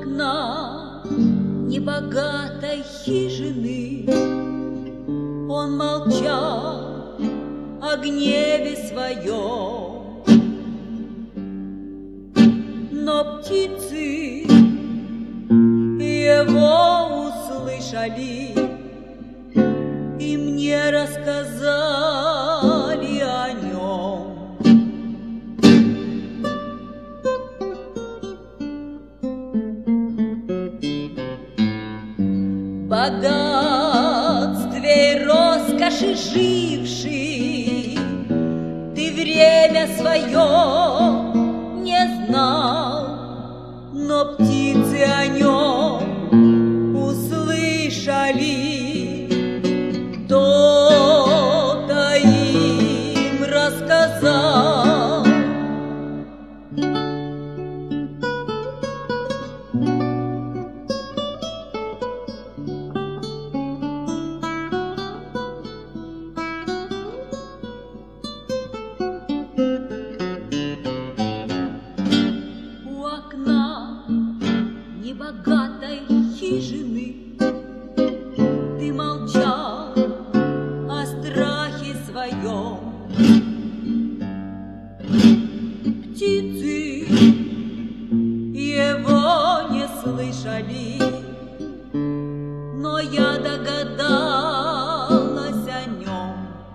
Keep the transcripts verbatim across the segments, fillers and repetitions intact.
окна небогатой хижины он молчал о гневе своем, но птицы его услышали и мне рассказали о нем. Богатстве и роскоши живший, ты время свое не знал, но птицы о нем услышали, кто-то им рассказал. Небогатой хижины ты молчал о страхе своем. Птицы его не слышали, но я догадалась о нем.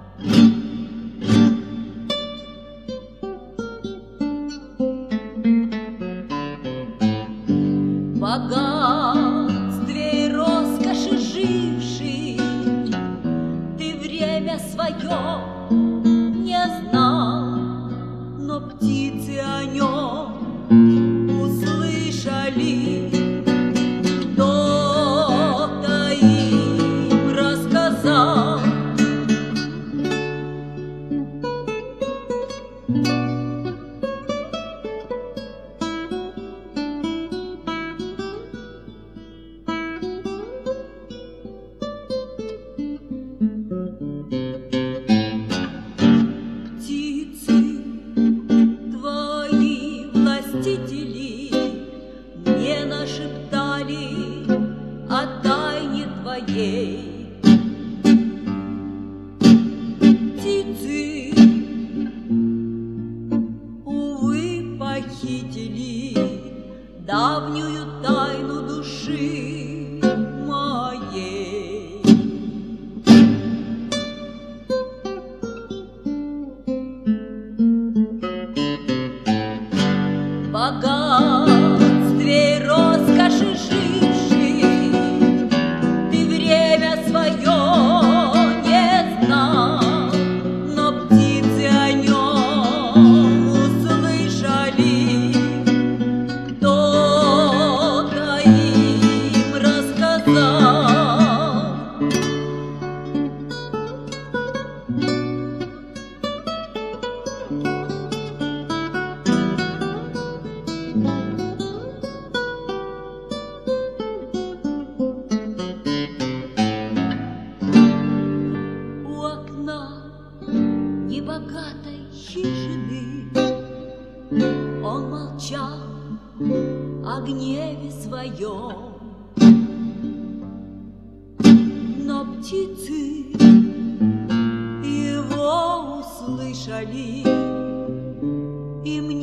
Богатстве и роскоши живший, ты время свое не знал, но птицы о нем услышали, кто-то им рассказал. Мне нашептали о тайне твоей. Птицы, увы, похитили давнюю тайну души моей. Богатстве и роскоши живший, ты время свое не знал, но птицы о нем услышали, кто-то им рассказал. У окна небогатой хижины он молчал о гневе своем, но птицы его услышали и мне